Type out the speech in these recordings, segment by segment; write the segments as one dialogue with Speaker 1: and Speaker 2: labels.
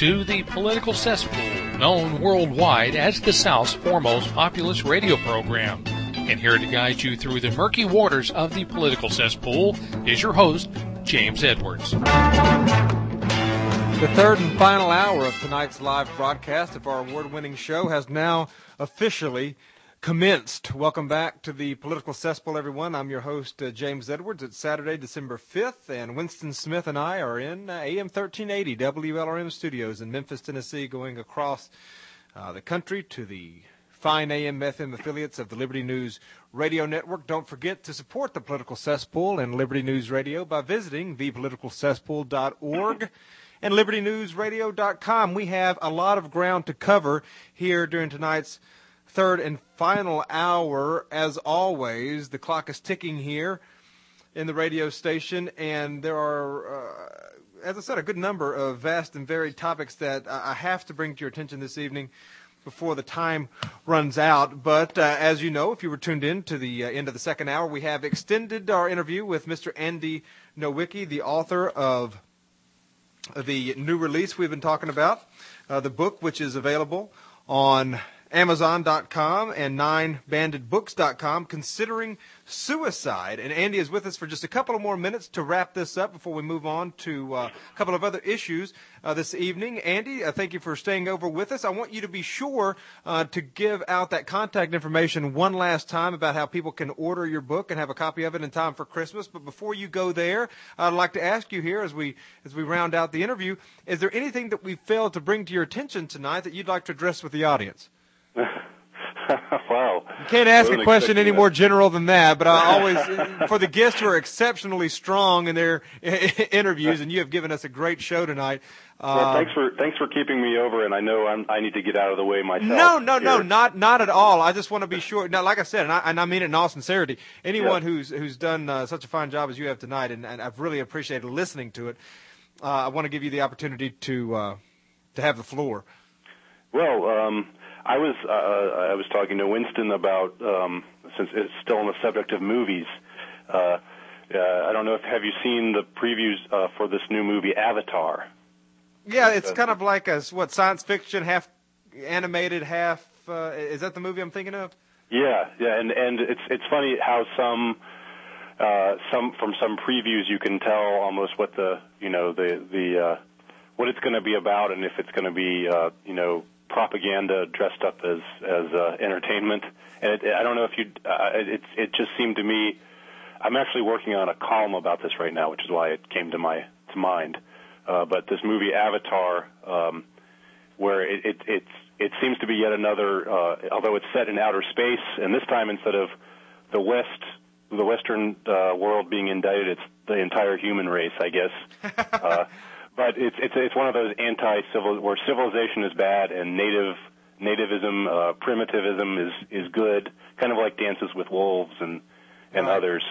Speaker 1: to the Political Cesspool, known worldwide as the South's foremost populist radio program. And here to guide you through the murky waters of the Political Cesspool is your host, James Edwards.
Speaker 2: The third and final hour of tonight's live broadcast of our award-winning show has now officially commenced. Welcome back to the Political Cesspool, everyone. I'm your host, James Edwards. It's Saturday, December 5th, and Winston Smith and I are in AM 1380 WLRM studios in Memphis, Tennessee, going across the country to the fine AM/FM affiliates of the Liberty News Radio Network. Don't forget to support the Political Cesspool and Liberty News Radio by visiting thepoliticalcesspool.org and libertynewsradio.com. We have a lot of ground to cover here during tonight's third and final hour. As always, the clock is ticking here in the radio station, and there are, as I said, a good number of vast and varied topics that I have to bring to your attention this evening before the time runs out. But as you know, if you were tuned in to the end of the second hour, we have extended our interview with Mr. Andy Nowicki, the author of the new release we've been talking about, the book, which is available on Amazon.com and 9bandedbooks.com, Considering Suicide. And Andy is with us for just a couple of more minutes to wrap this up before we move on to a couple of other issues this evening. Andy, thank you for staying over with us. I want you to be sure to give out that contact information one last time about how people can order your book and have a copy of it in time for Christmas. But before you go there, I'd like to ask you here as we round out the interview, is there anything that we failed to bring to your attention tonight that you'd like to address with the audience?
Speaker 3: Wow.
Speaker 2: You can't ask a question any more general than that, but I always, for the guests who are exceptionally strong in their interviews, and you have given us a great show tonight.
Speaker 3: Well, thanks for keeping me over, and I know I need to get out of the way myself.
Speaker 2: No, not at all. I just want to be sure. Now, like I said, and I mean it in all sincerity, anyone who's done such a fine job as you have tonight, and I've really appreciated listening to it, I want to give you the opportunity to have the floor.
Speaker 3: Well, I was talking to Winston about, since it's still on the subject of movies, I don't know have you seen the previews for this new movie, Avatar?
Speaker 2: Yeah, it's kind of like science fiction, half animated, half, is that the movie I'm thinking of? Yeah,
Speaker 3: and it's funny how some from some previews you can tell almost what the what it's going to be about, and if it's going to be, propaganda dressed up as entertainment. And I don't know if it just seemed to me, I'm actually working on a column about this right now, which is why it came to mind. But this movie Avatar, where it seems to be yet another, although it's set in outer space, and this time instead of the Western world being indicted, it's the entire human race, I guess. But it's one of those anti-civil where civilization is bad and nativism, primitivism is good, kind of like Dances with Wolves and others.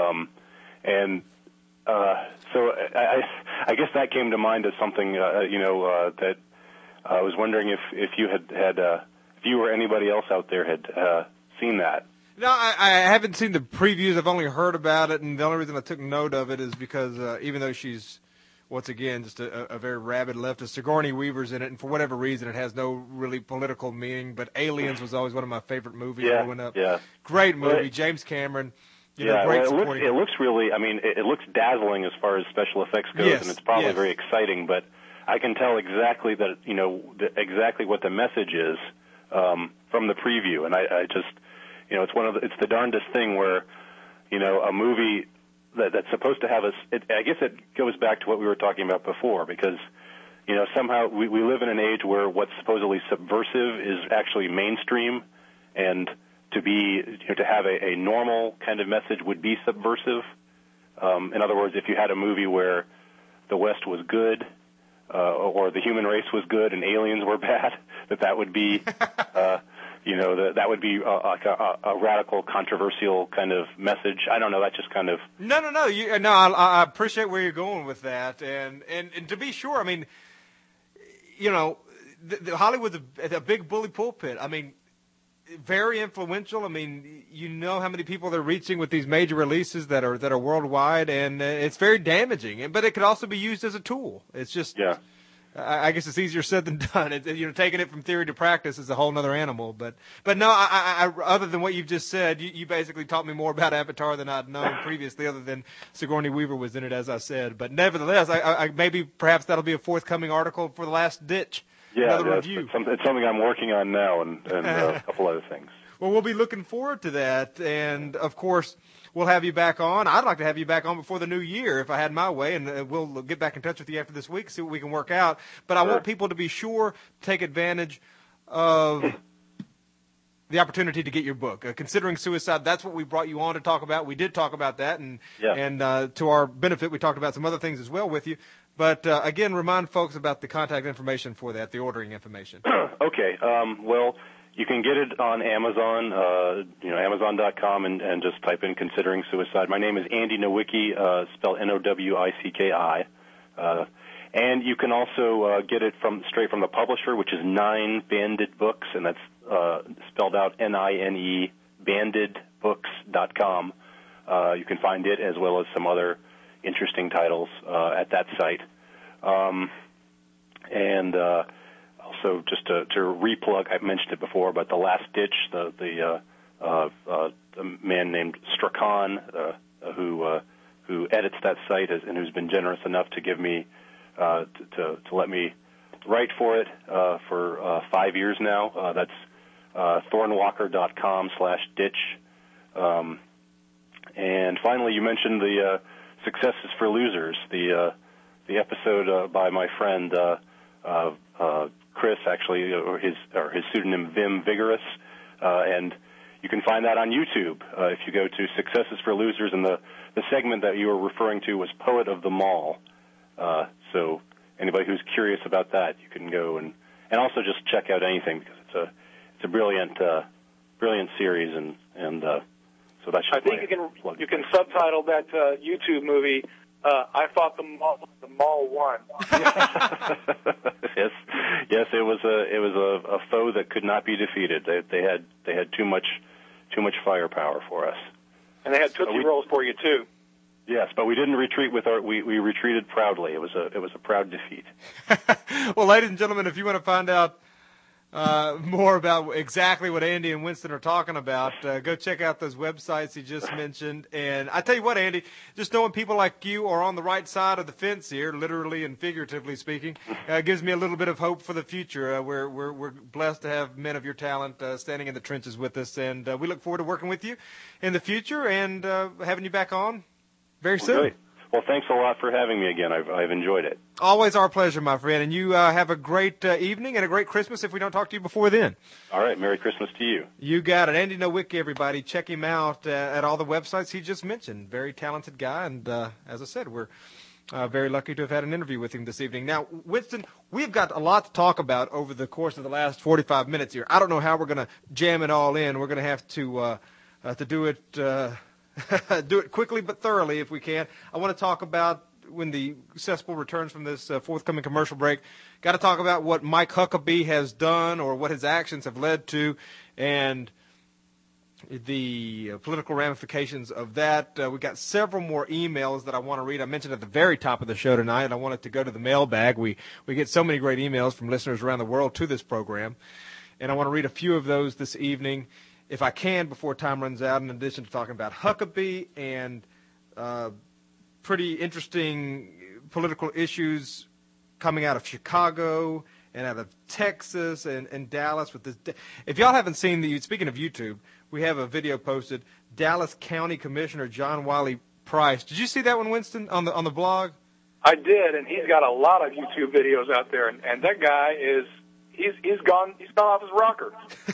Speaker 3: So I guess that came to mind as something that I was wondering if you had if you or anybody else out there had seen that.
Speaker 2: No, I haven't seen the previews. I've only heard about it, and the only reason I took note of it is because even though she's once again, just a very rabid leftist. Sigourney Weaver's in it, and for whatever reason, it has no really political meaning. But Aliens was always one of my favorite movies growing up.
Speaker 3: Yeah.
Speaker 2: Great movie, James Cameron.
Speaker 3: Great supporting. It looks really, it looks dazzling as far as special effects goes, and it's probably very exciting. But I can tell exactly that, exactly what the message is from the preview. And I just, it's the darndest thing where, a movie that's supposed to have I guess it goes back to what we were talking about before, because, somehow we live in an age where what's supposedly subversive is actually mainstream, and to have a normal kind of message would be subversive. In other words, if you had a movie where the West was good, or the human race was good and aliens were bad, that would be that would be like a radical, controversial kind of message. I don't know. That's just kind of
Speaker 2: no. I appreciate where you're going with that, and to be sure, Hollywood's a big bully pulpit. Very influential. How many people they're reaching with these major releases that are worldwide, and it's very damaging. But it could also be used as a tool. It's just I guess it's easier said than done. Taking it from theory to practice is a whole other animal. But no, I other than what you've just said, you basically taught me more about Avatar than I'd known previously, other than Sigourney Weaver was in it, as I said. But nevertheless, I maybe perhaps that'll be a forthcoming article for The Last Ditch.
Speaker 3: Yeah,
Speaker 2: another review.
Speaker 3: It's something I'm working on now, and a couple other things.
Speaker 2: Well, we'll be looking forward to that, and of course, we'll have you back on. I'd like to have you back on before the new year, if I had my way, and we'll get back in touch with you after this week, see what we can work out. But I want people to be sure to take advantage of the opportunity to get your book. Considering Suicide, that's what we brought you on to talk about. We did talk about that, and to our benefit, we talked about some other things as well with you. But again, remind folks about the contact information for that, the ordering information.
Speaker 3: Okay. Well, you can get it on Amazon, Amazon.com, and just type in "Considering Suicide." My name is Andy Nowicki, spelled Nowicki. And you can also get it straight from the publisher, which is Nine Banded Books, and that's spelled out NINE, bandedbooks.com. You can find it as well as some other interesting titles at that site. Also, just to replug, I've mentioned it before, but The Last Ditch, the man named Strachan, who edits that site and who's been generous enough to give me to let me write for it for 5 years now. That's thornwalker.com/ditch. And finally, you mentioned the Successes for Losers, the episode by my friend Chris, actually, or his pseudonym Vim Vigorous, and you can find that on YouTube if you go to Successes for Losers, and the segment that you were referring to was Poet of the Mall. So anybody who's curious about that, you can go and also just check out anything, because it's a brilliant series, and so that's just
Speaker 4: I think you can subtitle that YouTube movie. I fought the mall won.
Speaker 3: Yes, it was a foe that could not be defeated. They had too much firepower for us,
Speaker 4: and they had Tootsie Rolls for you too.
Speaker 3: Yes, but we didn't retreat we retreated proudly. It was a proud defeat.
Speaker 2: Well, ladies and gentlemen, if you want to find out more about exactly what Andy and Winston are talking about, go check out those websites he just mentioned. And I tell you what, Andy, just knowing people like you are on the right side of the fence here, literally and figuratively speaking, gives me a little bit of hope for the future. We're blessed to have men of your talent standing in the trenches with us, and we look forward to working with you in the future and having you back on very soon.
Speaker 3: Okay. Well, thanks a lot for having me again. I've enjoyed it.
Speaker 2: Always our pleasure, my friend. And you have a great evening and a great Christmas if we don't talk to you before then.
Speaker 3: All right. Merry Christmas to you.
Speaker 2: You got it. Andy Nowicki, everybody. Check him out at all the websites he just mentioned. Very talented guy. And as I said, we're very lucky to have had an interview with him this evening. Now, Winston, we've got a lot to talk about over the course of the last 45 minutes here. I don't know how we're going to jam it all in. We're going to have to do it do it quickly but thoroughly if we can. I want to talk about when the cesspool returns from this forthcoming commercial break. Got to talk about what Mike Huckabee has done or what his actions have led to and the political ramifications of that. We've got several more emails that I want to read. I mentioned at the very top of the show tonight, I wanted to go to the mailbag. We get so many great emails from listeners around the world to this program, and I want to read a few of those this evening, if I can, before time runs out, in addition to talking about Huckabee and pretty interesting political issues coming out of Chicago and out of Texas and Dallas. With this, if y'all haven't seen speaking of YouTube, we have a video posted. Dallas County Commissioner John Wiley Price. Did you see that one, Winston, on the blog?
Speaker 4: I did, and he's got a lot of YouTube videos out there, and that guy is. He's gone off his rocker.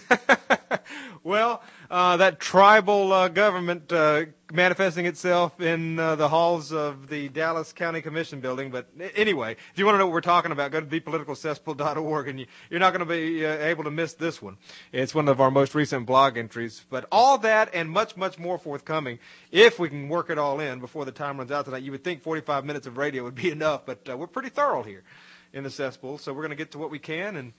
Speaker 2: Well, that tribal government manifesting itself in the halls of the Dallas County Commission building. But anyway, if you want to know what we're talking about, go to thepoliticalcesspool.org, and you're not going to be able to miss this one. It's one of our most recent blog entries. But all that and much, much more forthcoming, if we can work it all in before the time runs out tonight. You would think 45 minutes of radio would be enough, but we're pretty thorough here in the cesspool, so we're going to get to what we can. And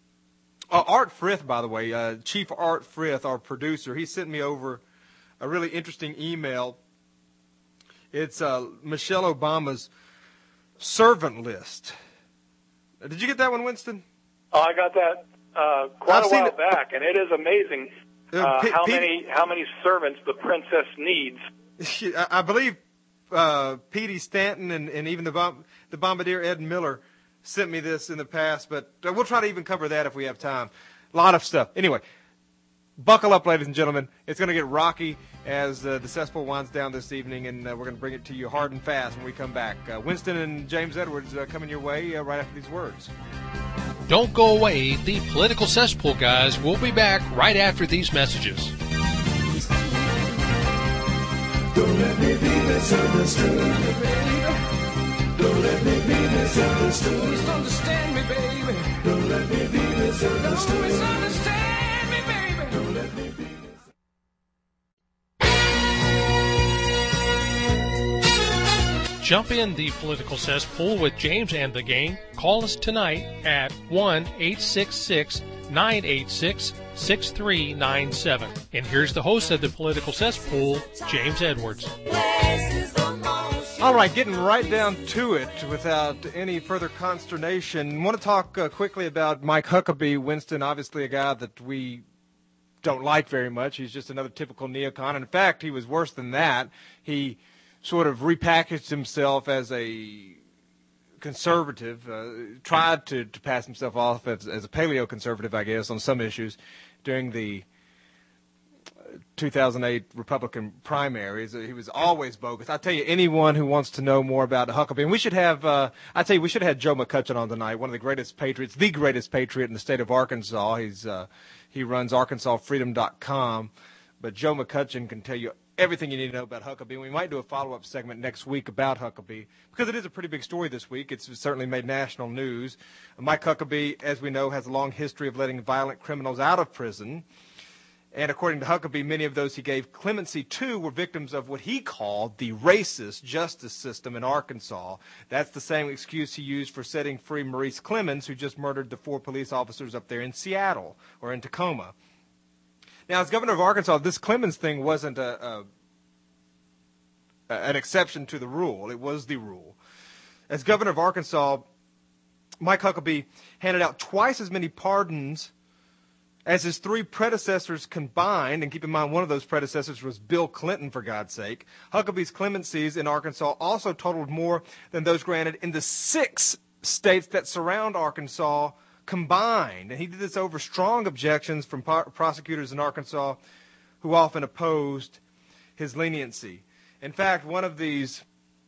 Speaker 2: Art Frith, by the way, Chief Art Frith, our producer, he sent me over a really interesting email. It's Michelle Obama's servant list. Did you get that one, Winston?
Speaker 4: Oh, I got that quite a while back, and it is amazing how many servants the princess needs.
Speaker 2: I believe Petey Stanton and even the bombardier Ed Miller sent me this in the past, but we'll try to even cover that if we have time. A lot of stuff. Anyway, buckle up, ladies and gentlemen. It's going to get rocky as the cesspool winds down this evening, and we're going to bring it to you hard and fast when we come back. Winston and James Edwards coming your way right after these words.
Speaker 1: Don't go away. The Political Cesspool guys will be back right after these messages.
Speaker 5: Don't let me be misunderstood, baby. Don't let me be misunderstood. Misunderstand me, baby. Don't let me be misunderstood. Don't misunderstand me, baby. Don't let me be misunderstood.
Speaker 1: Jump in the Political Cesspool with James and the gang. Call us tonight at 1-866-986-6397. And here's the host of the Political Cesspool, James Edwards.
Speaker 2: All right, getting right down to it without any further consternation. I want to talk quickly about Mike Huckabee. Winston, obviously a guy that we don't like very much. He's just another typical neocon. In fact, he was worse than that. He sort of repackaged himself as a conservative, tried to pass himself off as a paleo-conservative, I guess, on some issues during the 2008 Republican primaries. He was always bogus. I tell you, anyone who wants to know more about Huckabee, and we should have, I tell you, we should have had Joe McCutcheon on tonight, one of the greatest patriots, the greatest patriot in the state of Arkansas. He runs ArkansasFreedom.com, but Joe McCutcheon can tell you everything you need to know about Huckabee. We might do a follow-up segment next week about Huckabee because it is a pretty big story this week. It's certainly made national news. Mike Huckabee, as we know, has a long history of letting violent criminals out of prison. And according to Huckabee, many of those he gave clemency to were victims of what he called the racist justice system in Arkansas. That's the same excuse he used for setting free Maurice Clemens, who just murdered the 4 police officers up there in Seattle or in Tacoma. Now, as governor of Arkansas, this Clemens thing wasn't an exception to the rule. It was the rule. As governor of Arkansas, Mike Huckabee handed out twice as many pardons as his 3 predecessors combined, and keep in mind one of those predecessors was Bill Clinton, for God's sake. Huckabee's clemencies in Arkansas also totaled more than those granted in the 6 states that surround Arkansas combined. And he did this over strong objections from prosecutors in Arkansas who often opposed his leniency. In fact, one of these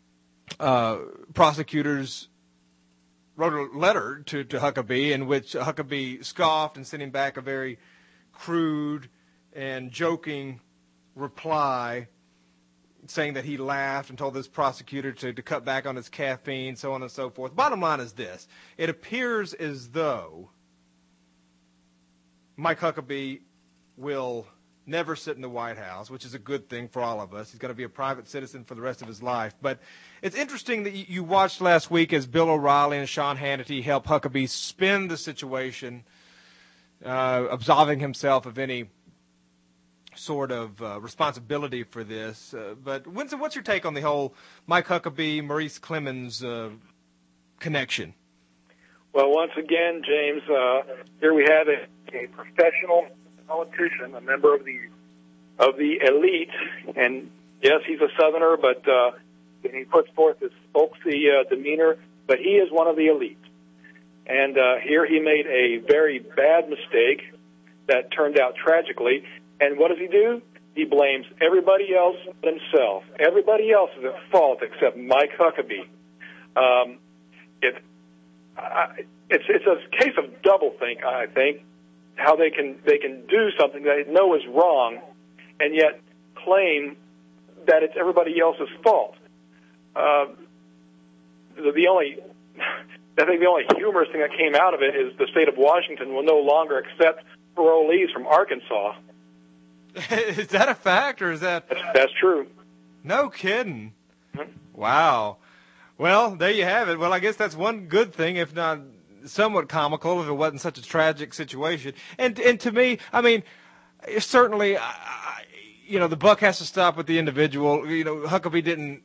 Speaker 2: prosecutors wrote a letter to Huckabee in which Huckabee scoffed and sent him back a very crude and joking reply saying that he laughed and told this prosecutor to cut back on his caffeine, so on and so forth. Bottom line is this. It appears as though Mike Huckabee will never sit in the White House, which is a good thing for all of us. He's going to be a private citizen for the rest of his life. But it's interesting that you watched last week as Bill O'Reilly and Sean Hannity helped Huckabee spin the situation, absolving himself of any sort of responsibility for this. But Winston, what's your take on the whole Mike Huckabee, Maurice Clemens connection?
Speaker 4: Well, once again, James, here we have a professional politician, a member of the elite, and yes, he's a Southerner, but he puts forth this folksy demeanor, but he is one of the elite. And here he made a very bad mistake that turned out tragically. And what does he do? He blames everybody else but himself. Everybody else is at fault except Mike Huckabee. It's a case of doublethink, I think. How they can do something they know is wrong, and yet claim that it's everybody else's fault. I think the only humorous thing that came out of it is the state of Washington will no longer accept parolees from Arkansas.
Speaker 2: Is that a fact, or is
Speaker 4: that's true?
Speaker 2: No kidding. Mm-hmm. Wow. Well, there you have it. Well, I guess that's one good thing, if not somewhat comical, if it wasn't such a tragic situation. And to me, I mean, certainly, the buck has to stop with the individual. Huckabee didn't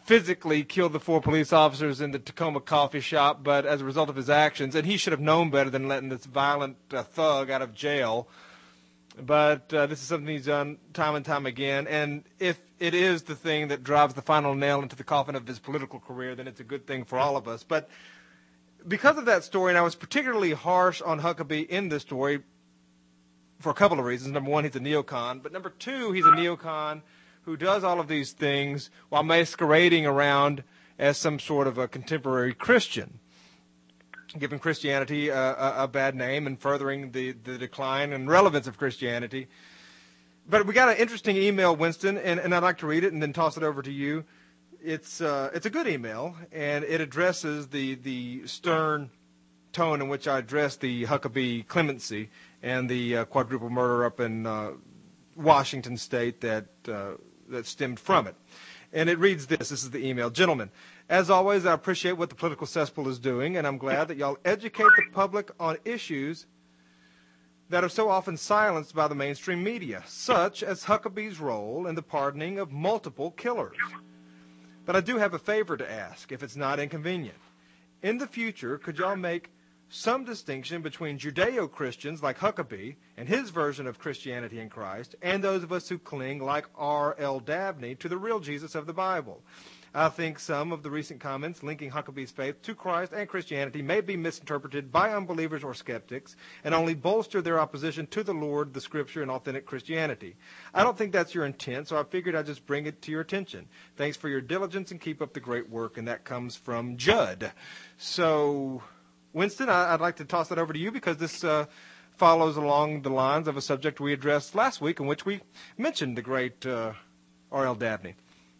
Speaker 2: physically killed the 4 police officers in the Tacoma coffee shop, but as a result of his actions, and he should have known better than letting this violent thug out of jail. But this is something he's done time and time again, and if it is the thing that drives the final nail into the coffin of his political career, then it's a good thing for all of us. But because of that story, and I was particularly harsh on Huckabee in this story for a couple of reasons. Number one, he's a neocon, but number two, he's a neocon who does all of these things while masquerading around as some sort of a contemporary Christian, giving Christianity a bad name and furthering the decline and relevance of Christianity. But we got an interesting email, Winston, and I'd like to read it and then toss it over to you. It's a good email, and it addresses the stern tone in which I addressed the Huckabee clemency and the quadruple murder up in Washington State that stemmed from it. And it reads this. This is the email. Gentlemen, as always, I appreciate what the Political Cesspool is doing, and I'm glad that y'all educate the public on issues that are so often silenced by the mainstream media, such as Huckabee's role in the pardoning of multiple killers. But I do have a favor to ask, if it's not inconvenient. In the future, could y'all make some distinction between Judeo-Christians like Huckabee and his version of Christianity in Christ, and those of us who cling, like R.L. Dabney, to the real Jesus of the Bible? I think some of the recent comments linking Huckabee's faith to Christ and Christianity may be misinterpreted by unbelievers or skeptics and only bolster their opposition to the Lord, the Scripture, and authentic Christianity. I don't think that's your intent, so I figured I'd just bring it to your attention. Thanks for your diligence and keep up the great work, and that comes from Judd. So, Winston, I'd like to toss that over to you because this follows along the lines of a subject we addressed last week in which we mentioned the great R.L. Dabney.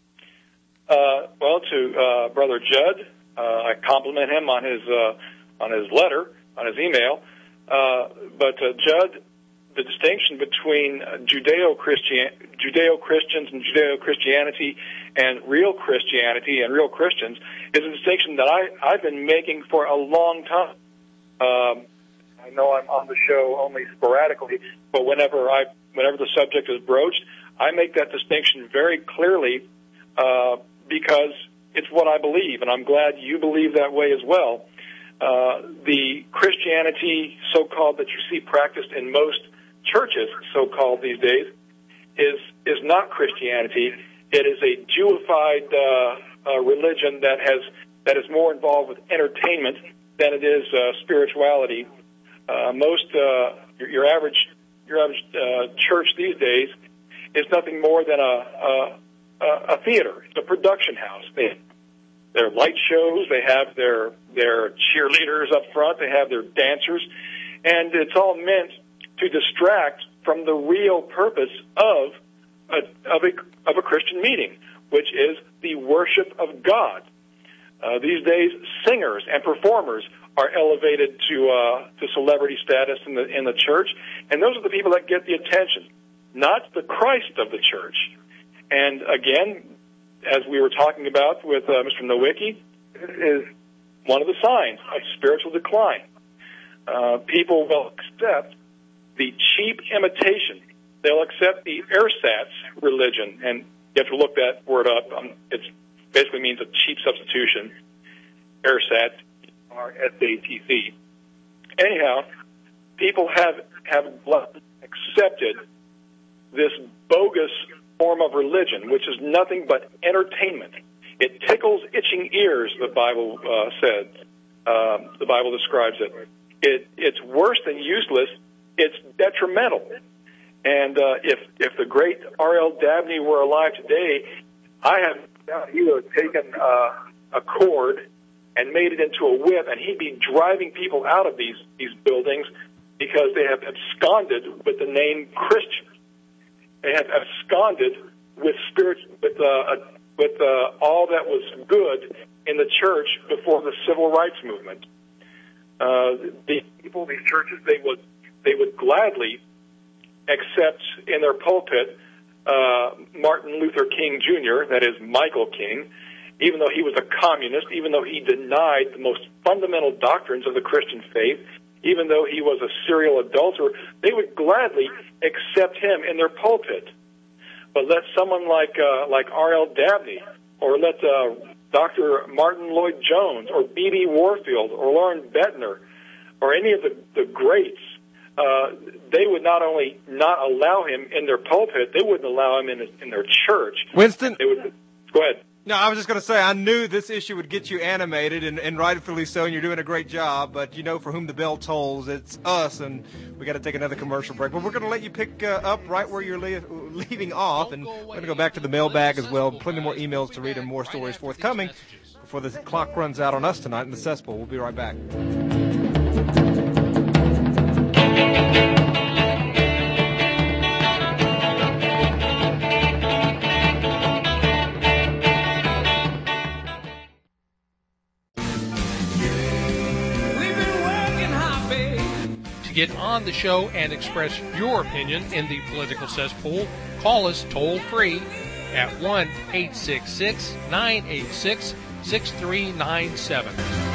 Speaker 4: Well, to Brother Judd, I compliment him on his letter, on his email. But Judd, the distinction between Judeo-Christians and Judeo-Christianity and real Christianity and real Christians is a distinction that I've been making for a long time. I know I'm on the show only sporadically, but whenever the subject is broached, I make that distinction very clearly because it's what I believe, and I'm glad you believe that way as well. The Christianity, so-called, that you see practiced in most churches, so-called these days, is not Christianity. It is a Jewified religion that is more involved with entertainment than it is spirituality. Your average church these days is nothing more than a theater. It's a production house. Their light shows, they have their cheerleaders up front, they have their dancers, and it's all meant to distract from the real purpose of a Christian meeting, which is the worship of God. These days, singers and performers are elevated to celebrity status in the church, and those are the people that get the attention, not the Christ of the church. And again, as we were talking about with Mr. Nowicki, this is one of the signs of spiritual decline. People will accept the cheap imitation. They'll accept the ersatz religion, and you have to look that word up. It basically means a cheap substitution. Ersatz, R-S-A-T-C. Anyhow, people have accepted this bogus form of religion, which is nothing but entertainment. It tickles itching ears, the Bible said. The Bible describes it. It's worse than useless. It's detrimental. And if the great R.L. Dabney were alive today, I have doubt he would have taken a cord and made it into a whip, and he'd be driving people out of these buildings because they have absconded with the name Christian. They have absconded with all that was good in the church before the civil rights movement. These people, these churches, they would gladly accept in their pulpit Martin Luther King Jr., that is Michael King, even though he was a communist, even though he denied the most fundamental doctrines of the Christian faith, even though he was a serial adulterer, they would gladly accept him in their pulpit. But let someone like R.L. Dabney or let Dr. Martin Lloyd-Jones or B.B. Warfield or Lauren Bettner or any of the greats, they would not only not allow him in their pulpit, they wouldn't allow him in their church.
Speaker 2: Winston?
Speaker 4: Go ahead.
Speaker 2: No, I was just going to say, I knew this issue would get you animated, and rightfully so, and you're doing a great job, but you know for whom the bell tolls, it's us, and we got to take another commercial break. But we're going to let you pick up right where you're leaving off, and we're going to go back to the mailbag as well. Plenty more emails to read and more stories forthcoming before the clock runs out on us tonight in the cesspool. We'll be right back.
Speaker 1: To get on the show and express your opinion in the political cesspool, call us toll-free at 1-866-986-6397.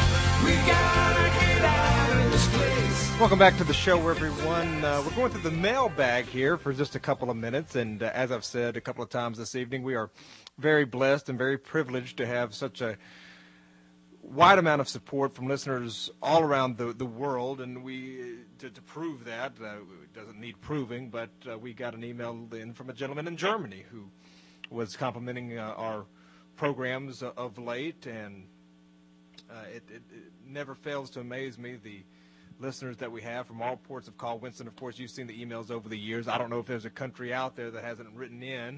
Speaker 2: Welcome back to the show, everyone. We're going through the mailbag here for just a couple of minutes, and as I've said a couple of times this evening, we are very blessed and very privileged to have such a wide amount of support from listeners all around the world, and we to prove that, it doesn't need proving, but we got an email in from a gentleman in Germany who was complimenting our programs of late, and it never fails to amaze me, the listeners that we have from all ports of call. Winston, of course, you've seen the emails over the years. I don't know if there's a country out there that hasn't written in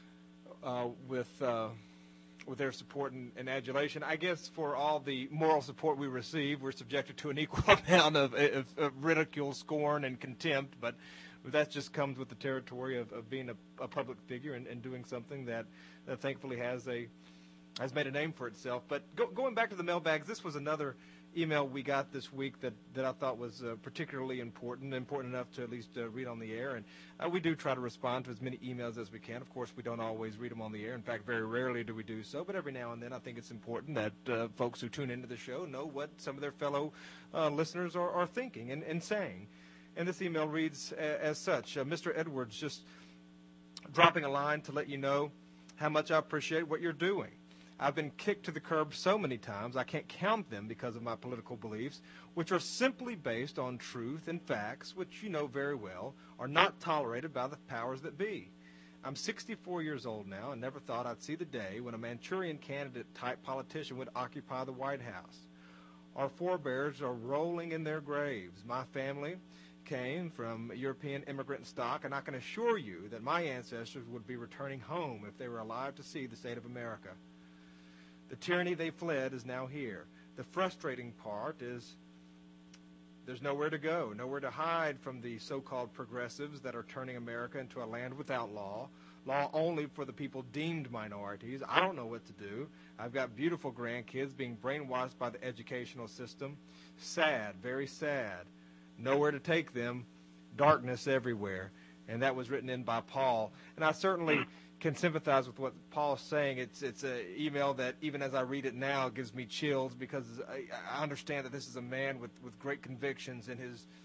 Speaker 2: with their support and adulation. I guess for all the moral support we receive, we're subjected to an equal amount of ridicule, scorn, and contempt, but that just comes with the territory of being a public figure and doing something that thankfully has made a name for itself. But going back to the mailbags, this was another email we got this week that I thought was particularly important enough to at least read on the air. And we do try to respond to as many emails as we can. Of course, we don't always read them on the air. In fact, very rarely do we do so. But every now and then I think it's important that folks who tune into the show know what some of their fellow listeners are thinking and saying. And this email reads as such. Mr. Edwards, just dropping a line to let you know how much I appreciate what you're doing. I've been kicked to the curb so many times I can't count them because of my political beliefs, which are simply based on truth and facts, which you know very well are not tolerated by the powers that be. I'm 64 years old now and never thought I'd see the day when a Manchurian candidate-type politician would occupy the White House. Our forebears are rolling in their graves. My family came from European immigrant stock, and I can assure you that my ancestors would be returning home if they were alive to see the state of America. The tyranny they fled is now here. The frustrating part is there's nowhere to go, nowhere to hide from the so-called progressives that are turning America into a land without law only for the people deemed minorities. I don't know what to do. I've got beautiful grandkids being brainwashed by the educational system. Sad, very sad. Nowhere to take them, darkness everywhere. And that was written in by Paul. And I certainly can sympathize with what Paul's saying. It's an email that, even as I read it now, gives me chills because I understand that this is a man with great convictions, and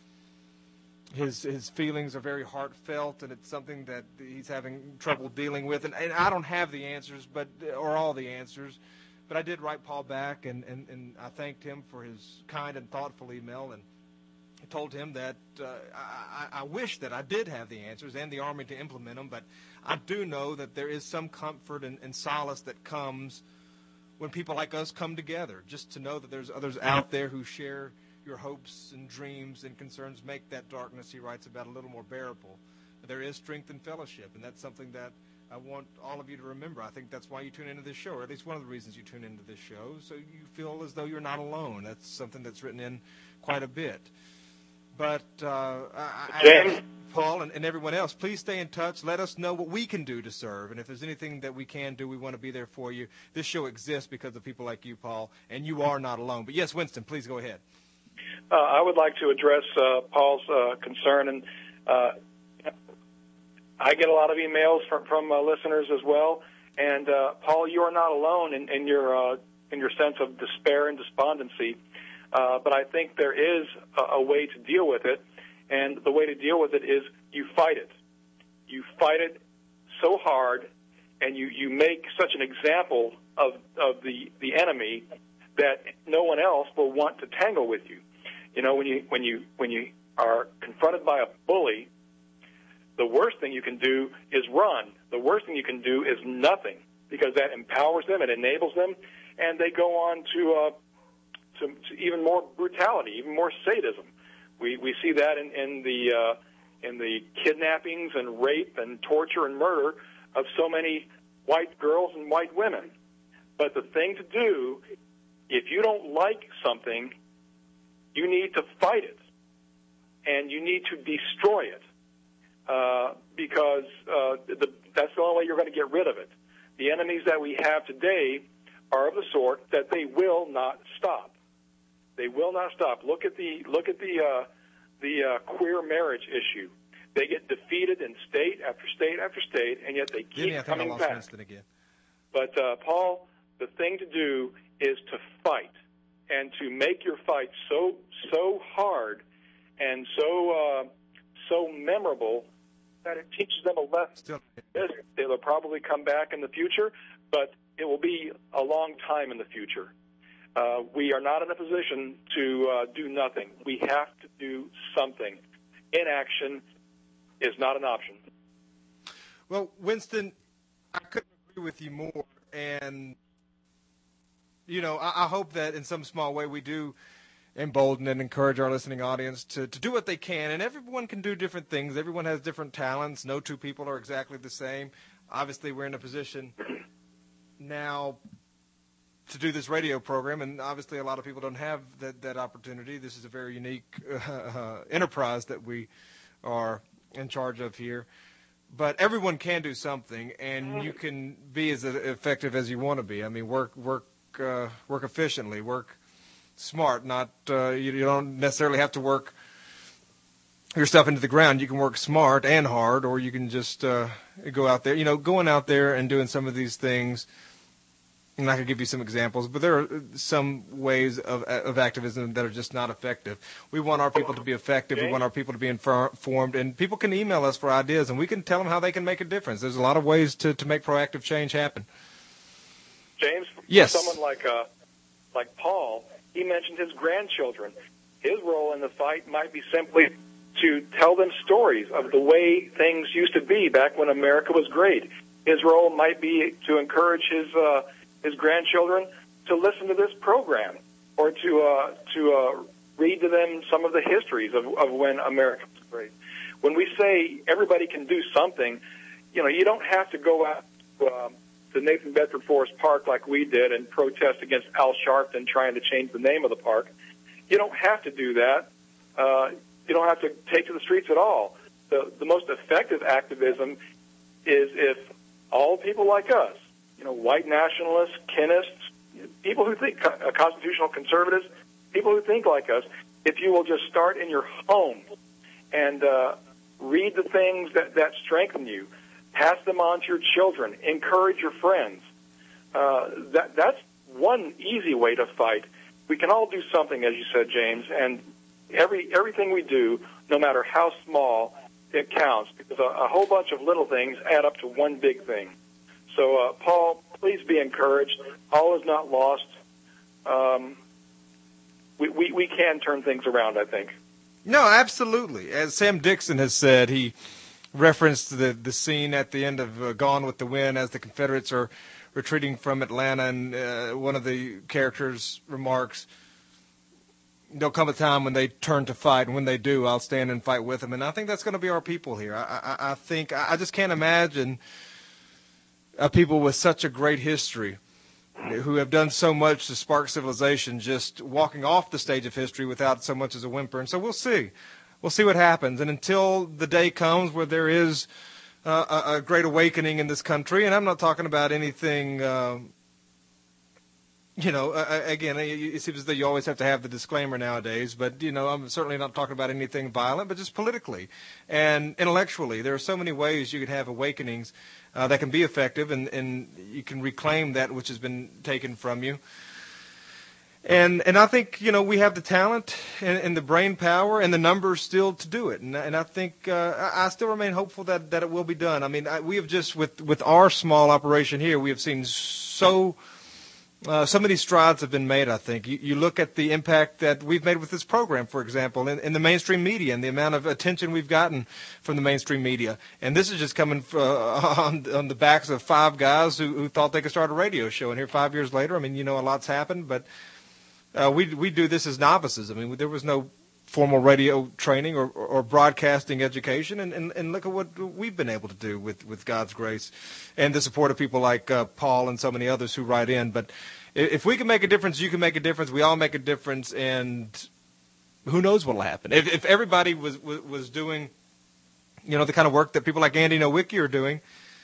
Speaker 2: his feelings are very heartfelt, and it's something that he's having trouble dealing with. And I don't have the answers, or all the answers, but I did write Paul back, and I thanked him for his kind and thoughtful email, and I told him that I wish that I did have the answers and the Army to implement them, but I do know that there is some comfort and solace that comes when people like us come together, just to know that there's others out there who share your hopes and dreams and concerns, make that darkness he writes about a little more bearable. There is strength in fellowship, and that's something that I want all of you to remember. I think that's why you tune into this show, or at least one of the reasons you tune into this show, so you feel as though you're not alone. That's something that's written in quite a bit. But
Speaker 4: James?
Speaker 2: Paul and everyone else, please stay in touch. Let us know what we can do to serve. And if there's anything that we can do, we want to be there for you. This show exists because of people like you, Paul, and you are not alone. But yes, Winston, please go ahead.
Speaker 4: I would like to address Paul's concern. And I get a lot of emails from listeners as well. And, Paul, you are not alone in your sense of despair and despondency. But I think there is a way to deal with it, and the way to deal with it is you fight it. You fight it so hard, and you make such an example of the enemy that no one else will want to tangle with you. You know, when you are confronted by a bully, the worst thing you can do is run. The worst thing you can do is nothing, because that empowers them, it enables them, and they go on to even more brutality, even more sadism. We see that in the kidnappings and rape and torture and murder of so many white girls and white women. But the thing to do, if you don't like something, you need to fight it, and you need to destroy it, because that's the only way you're going to get rid of it. The enemies that we have today are of the sort that they will not stop. They will not stop. Look at the queer marriage issue. They get defeated in state after state after state, and yet they keep coming back.
Speaker 2: Again.
Speaker 4: But Paul, the thing to do is to fight, and to make your fight so hard and so memorable that it teaches them a lesson. They'll probably come back in the future, but it will be a long time in the future. We are not in a position to do nothing. We have to do something. Inaction is not an option.
Speaker 2: Well, Winston, I couldn't agree with you more. And, you know, I hope that in some small way we do embolden and encourage our listening audience to do what they can. And everyone can do different things. Everyone has different talents. No two people are exactly the same. Obviously, we're in a position now to do this radio program, and obviously a lot of people don't have that opportunity. This is a very unique enterprise that we are in charge of here. But everyone can do something, and you can be as effective as you want to be. I mean, work efficiently, work smart. Not you don't necessarily have to work your stuff into the ground. You can work smart and hard, or you can just go out there. You know, going out there and doing some of these things. And I could give you some examples, but there are some ways of activism that are just not effective. We want our people to be effective. We want our people to be informed. And people can email us for ideas, and we can tell them how they can make a difference. There's a lot of ways to make proactive change happen.
Speaker 4: James,
Speaker 2: yes.
Speaker 4: Someone like Paul, he mentioned his grandchildren. His role in the fight might be simply to tell them stories of the way things used to be back when America was great. His role might be to encourage his grandchildren to listen to this program, or to read to them some of the histories of when America was great. When we say everybody can do something, you know, you don't have to go out to Nathan Bedford Forest Park like we did and protest against Al Sharpton trying to change the name of the park. You don't have to do that. You don't have to take to the streets at all. The most effective activism is if all people like us, you know, white nationalists, Kenists, people who think, constitutional conservatives, people who think like us, if you will just start in your home and read the things that strengthen you, pass them on to your children, encourage your friends. That's one easy way to fight. We can all do something, as you said, James, and everything we do, no matter how small, it counts, because a whole bunch of little things add up to one big thing. So, Paul, please be encouraged. All is not lost. We can turn things around, I think.
Speaker 2: No, absolutely. As Sam Dixon has said, he referenced the scene at the end of Gone with the Wind as the Confederates are retreating from Atlanta, and one of the characters remarks, there'll come a time when they turn to fight, and when they do, I'll stand and fight with them. And I think that's going to be our people here. I just can't imagine people with such a great history who have done so much to spark civilization just walking off the stage of history without so much as a whimper. And so we'll see. We'll see what happens. And until the day comes where there is a great awakening in this country, and I'm not talking about anything, again, it seems as though you always have to have the disclaimer nowadays, but, I'm certainly not talking about anything violent, but just politically and intellectually. There are so many ways you can have awakenings that can be effective, and you can reclaim that which has been taken from you. And I think, we have the talent and the brain power and the numbers still to do it. And I think I still remain hopeful that it will be done. I mean, we have just, with our small operation here, we have seen so many strides have been made, I think. You look at the impact that we've made with this program, for example, in the mainstream media and the amount of attention we've gotten from the mainstream media. And this is just coming on the backs of 5 guys who thought they could start a radio show. And here 5 years later, I mean, a lot's happened, but we do this as novices. I mean, there was no formal radio training or broadcasting education, and look at what we've been able to do with God's grace and the support of people like Paul and so many others who write in. But if we can make a difference, you can make a difference. We all make a difference, and who knows what will happen. If everybody was doing, the kind of work that people like Andy Nowicki are doing,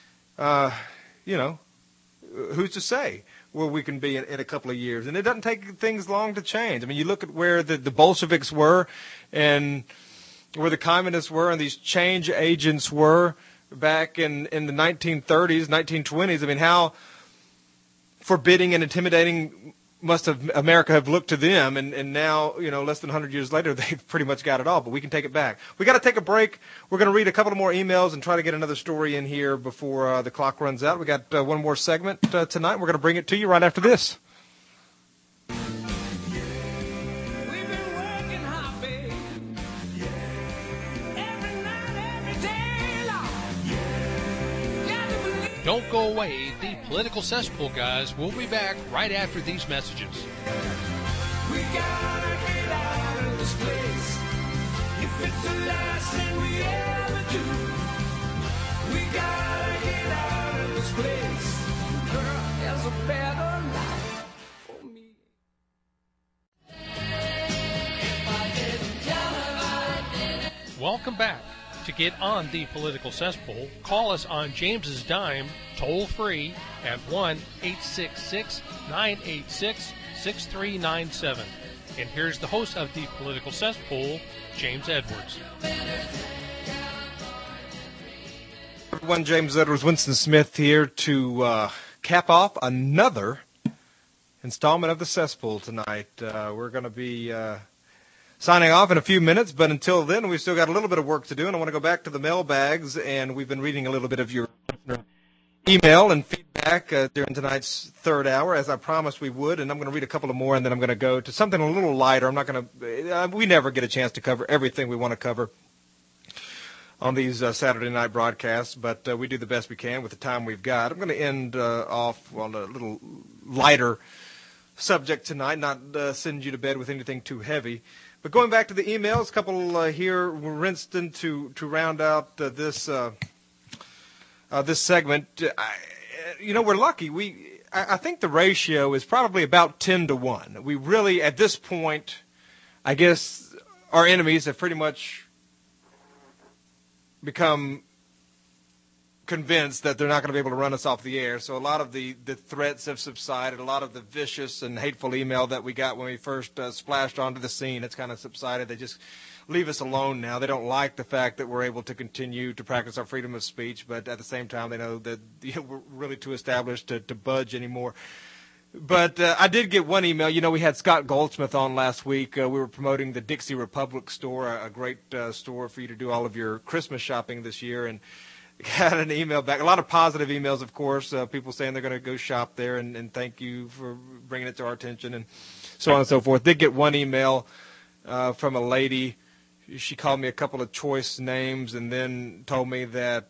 Speaker 2: who's to say where we can be in a couple of years? And it doesn't take things long to change. I mean, you look at where the Bolsheviks were and where the communists were and these change agents were back in the 1930s, 1920s. I mean, how forbidding and intimidating must have America have looked to them, and now, less than 100 years later, they've pretty much got it all, but we can take it back. We got to take a break. We're going to read a couple of more emails and try to get another story in here before the clock runs out. We got one more segment tonight. We're going to bring it to you right after this.
Speaker 1: Don't go away. The Political Cesspool guys will be back right after these messages.
Speaker 5: We gotta get out of this place. If it's the last thing we ever do, we gotta get out of this place. Girl, there's a better life for me.
Speaker 1: Welcome back. To get on the Political Cesspool, call us on James's dime, toll free at 1-866-986-6397. And here's the host of the Political Cesspool, James Edwards.
Speaker 2: Everyone, James Edwards, Winston Smith here to cap off another installment of the Cesspool tonight. We're going to be signing off in a few minutes, but until then, we've still got a little bit of work to do, and I want to go back to the mailbags, and we've been reading a little bit of your email and feedback during tonight's third hour, as I promised we would, and I'm going to read a couple of more, and then I'm going to go to something a little lighter. I'm not going to we never get a chance to cover everything we want to cover on these Saturday night broadcasts, but we do the best we can with the time we've got. I'm going to end off on a little lighter subject tonight, not send you to bed with anything too heavy. But going back to the emails, a couple here were rinsed in to round out this segment. We're lucky. I think the ratio is probably about 10-1. We really, at this point, I guess our enemies have pretty much become convinced that they're not going to be able to run us off the air. So a lot of the threats have subsided. A lot of the vicious and hateful email that we got when we first splashed onto the scene, it's kind of subsided. They just leave us alone now. They don't like the fact that we're able to continue to practice our freedom of speech, but at the same time they know that we're really too established to budge anymore. But I did get one email. We had Scott Goldsmith on last week. We were promoting the Dixie Republic store, a great store for you to do all of your Christmas shopping this year, and got an email back. A lot of positive emails, of course, people saying they're going to go shop there and thank you for bringing it to our attention and so on and so forth. Did get one email from a lady. She called me a couple of choice names and then told me that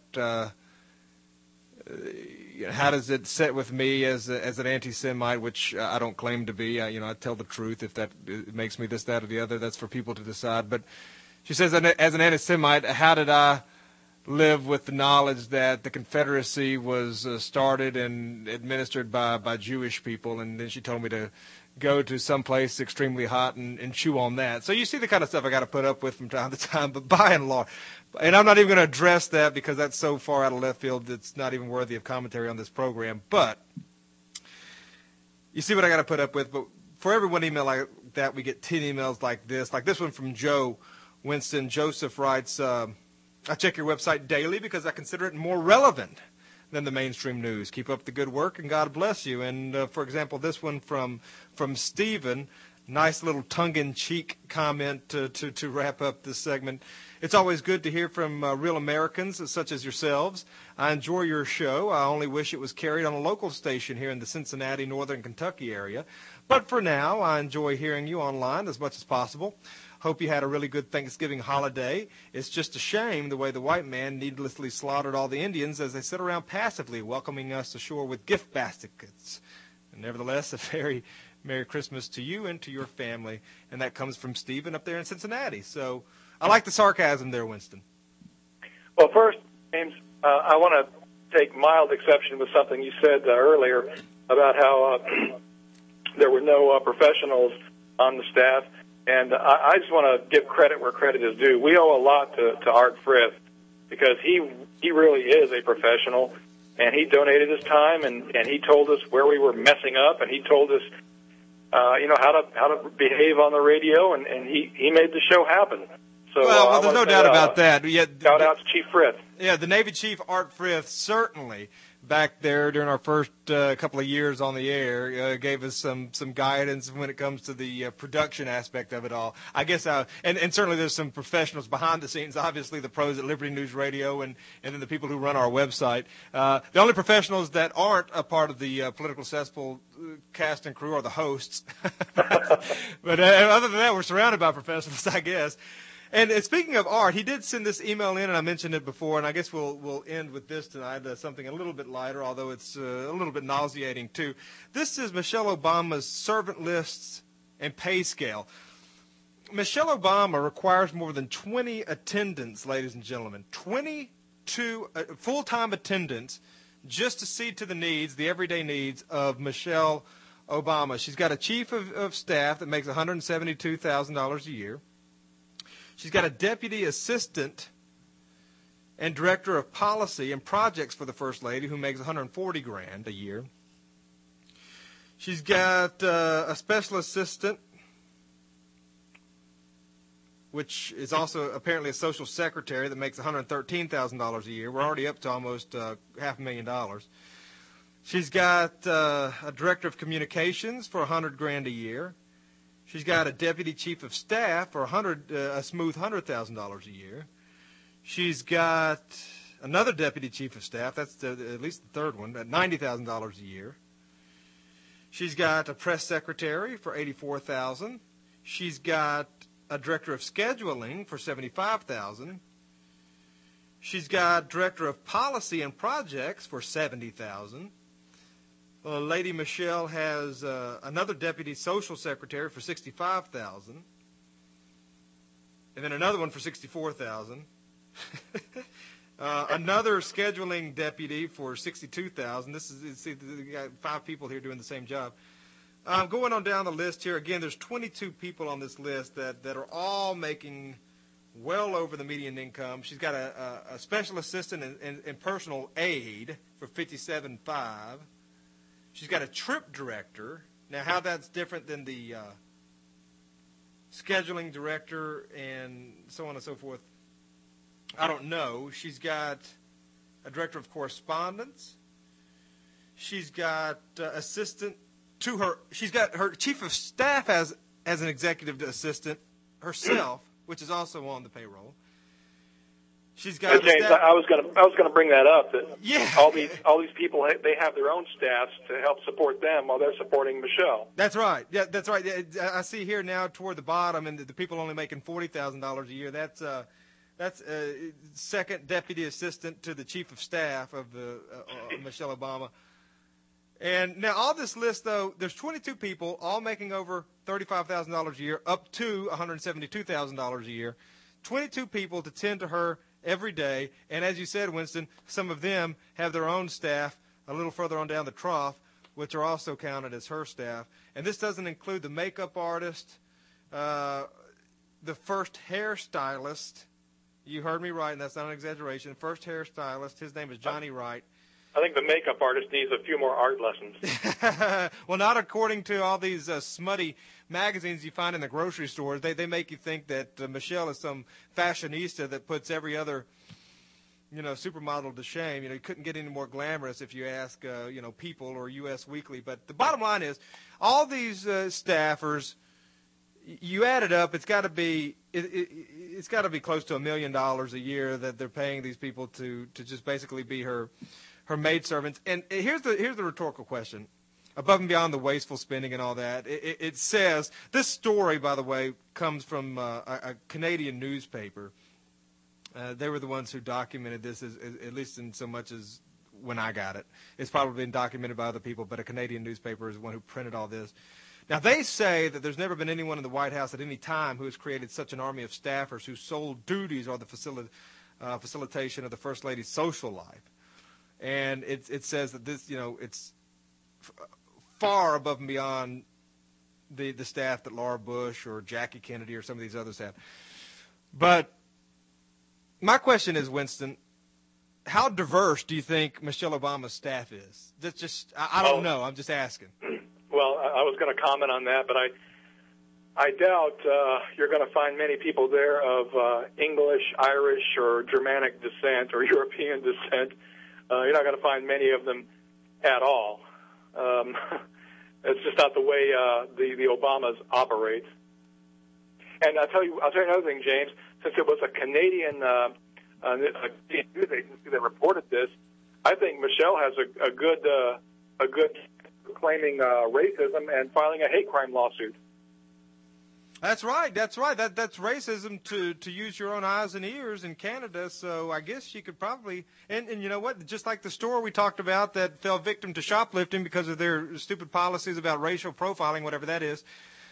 Speaker 2: how does it sit with me as an anti-Semite, which I don't claim to be. I tell the truth. If that makes me this, that, or the other, that's for people to decide. But she says, as an anti-Semite, how did I live with the knowledge that the Confederacy was started and administered by Jewish people? And then she told me to go to some place extremely hot and chew on that. So you see the kind of stuff I got to put up with from time to time, but by and large, and I'm not even going to address that because that's so far out of left field it's not even worthy of commentary on this program. But you see what I got to put up with. But for every one email like that, we get 10 emails like this one from Joe Winston. Joseph writes, I check your website daily because I consider it more relevant than the mainstream news. Keep up the good work, and God bless you. And, for example, this one from Stephen nice little tongue-in-cheek comment to wrap up this segment. It's always good to hear from real Americans such as yourselves. I enjoy your show. I only wish it was carried on a local station here in the Cincinnati, Northern Kentucky area. But for now, I enjoy hearing you online as much as possible. Hope you had a really good Thanksgiving holiday. It's just a shame the way the white man needlessly slaughtered all the Indians as they sit around passively welcoming us ashore with gift baskets. And nevertheless, a very Merry Christmas to you and to your family. And that comes from Stephen up there in Cincinnati. So I like the sarcasm there, Winston.
Speaker 4: Well, first, James, I want to take mild exception with something you said earlier about how there were no professionals on the staff. And I just want to give credit where credit is due. We owe a lot to Art Frith because he really is a professional, and he donated his time, and he told us where we were messing up, and he told us, how to behave on the radio, and he made the show happen. So,
Speaker 2: well, there's no doubt about that.
Speaker 4: Shout out to Chief Frith.
Speaker 2: Yeah, the Navy Chief Art Frith certainly back there during our first couple of years on the air gave us some guidance when it comes to the production aspect of it all. I guess, and certainly there's some professionals behind the scenes, obviously the pros at Liberty News Radio and then the people who run our website. The only professionals that aren't a part of the Political Cesspool cast and crew are the hosts. But other than that, we're surrounded by professionals, I guess. And speaking of Art, he did send this email in, and I mentioned it before, and I guess we'll end with this tonight, something a little bit lighter, although it's a little bit nauseating too. This is Michelle Obama's servant lists and pay scale. Michelle Obama requires more than 20 attendants, ladies and gentlemen, 22 full-time attendants just to see to the needs, the everyday needs of Michelle Obama. She's got a chief of staff that makes $172,000 a year. She's got a deputy assistant and director of policy and projects for the First Lady who makes $140,000 a year. She's got a special assistant, which is also apparently a social secretary that makes $113,000 a year. We're already up to almost $500,000. She's got a director of communications for $100,000 a year. She's got a deputy chief of staff for a smooth $100,000 a year. She's got another deputy chief of staff, that's at least the third one, at $90,000 a year. She's got a press secretary for $84,000. She's got a director of scheduling for $75,000. She's got director of policy and projects for $70,000. Lady Michelle has another deputy social secretary for $65,000, and then another one for $64,000. Another scheduling deputy for $62,000. This is see, you got 5 people here doing the same job. Going on down the list here again. There's 22 people on this list that are all making well over the median income. She's got a special assistant and personal aide for $57,500. She's got a trip director. Now, how that's different than the scheduling director and so on and so forth, I don't know. She's got a director of correspondence. She's got assistant to her. She's got her chief of staff as an executive assistant herself, which is also on the payroll. She's got.
Speaker 4: James, I was going to bring that up. That
Speaker 2: yeah.
Speaker 4: all these people, they have their own staffs to help support them while they're supporting Michelle.
Speaker 2: That's right. Yeah, that's right. I see here now toward the bottom, and the people only making $40,000 a year. That's second deputy assistant to the chief of staff of Michelle Obama. And now all this list, though, there's 22 people, all making over $35,000 a year, up to $172,000 a year. 22 people to tend to her every day, and as you said, Winston, some of them have their own staff a little further on down the trough, which are also counted as her staff. And this doesn't include the makeup artist, the first hairstylist. You heard me right, and that's not an exaggeration. First hairstylist, his name is Johnny Wright.
Speaker 4: I think the makeup artist needs a few more art lessons.
Speaker 2: Well, not according to all these smutty magazines you find in the grocery stores. They make you think that Michelle is some fashionista that puts every other, supermodel to shame. You couldn't get any more glamorous if you ask, People or U.S. Weekly. But the bottom line is, all these staffers you add it up, it's got to be it's got to be close to $1 million a year that they're paying these people to just basically be her maidservants. And here's the rhetorical question. Above and beyond the wasteful spending and all that, it says, this story, by the way, comes from a Canadian newspaper. They were the ones who documented this, at least in so much as when I got it. It's probably been documented by other people, but a Canadian newspaper is the one who printed all this. Now, they say that there's never been anyone in the White House at any time who has created such an army of staffers whose sole duties are the facilitation of the First Lady's social life. And it says that this, it's far above and beyond the staff that Laura Bush or Jackie Kennedy or some of these others have. But my question is, Winston, how diverse do you think Michelle Obama's staff is? That's just, I don't know. I'm just asking.
Speaker 4: Well, I was going to comment on that, but I doubt you're going to find many people there of English, Irish, or Germanic descent or European descent. You're not going to find many of them at all. It's just not the way the Obamas operate. And I'll tell you another thing, James. Since it was a Canadian news agency that reported this, I think Michelle has a good claiming racism and filing a hate crime lawsuit.
Speaker 2: That's right. That's racism to use your own eyes and ears in Canada. So I guess she could probably, and you know what? Just like the store we talked about that fell victim to shoplifting because of their stupid policies about racial profiling, whatever that is.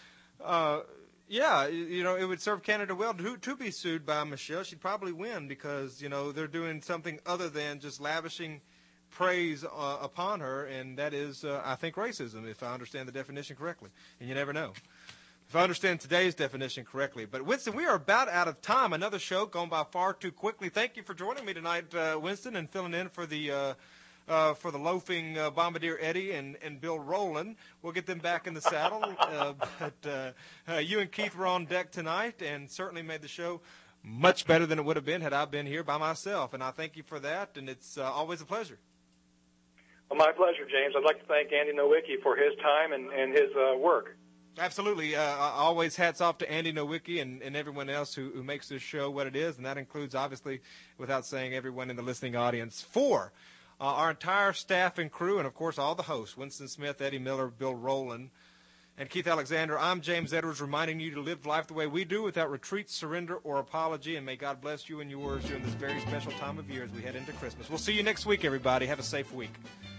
Speaker 2: Yeah, it would serve Canada well to be sued by Michelle. She'd probably win because, they're doing something other than just lavishing praise upon her, and that is, I think, racism, if I understand the definition correctly. And you never know. If I understand today's definition correctly. But, Winston, we are about out of time. Another show gone by far too quickly. Thank you for joining me tonight, Winston, and filling in for the loafing Bombardier Eddie and Bill Rowland. We'll get them back in the saddle. But you and Keith were on deck tonight and certainly made the show much better than it would have been had I been here by myself. And I thank you for that, and it's always a pleasure.
Speaker 4: Well, my pleasure, James. I'd like to thank Andy Nowicki for his time and his work.
Speaker 2: Absolutely. Always hats off to Andy Nowicki and everyone else who makes this show what it is, and that includes, obviously, without saying, everyone in the listening audience. For our entire staff and crew, and, of course, all the hosts, Winston Smith, Eddie Miller, Bill Rowland, and Keith Alexander, I'm James Edwards, reminding you to live life the way we do, without retreat, surrender, or apology, and may God bless you and yours during this very special time of year as we head into Christmas. We'll see you next week, everybody. Have a safe week.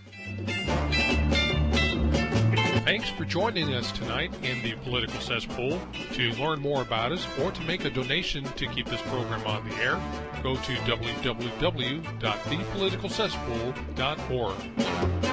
Speaker 1: Thanks for joining us tonight in the Political Cesspool. To learn more about us or to make a donation to keep this program on the air, go to www.thepoliticalcesspool.org.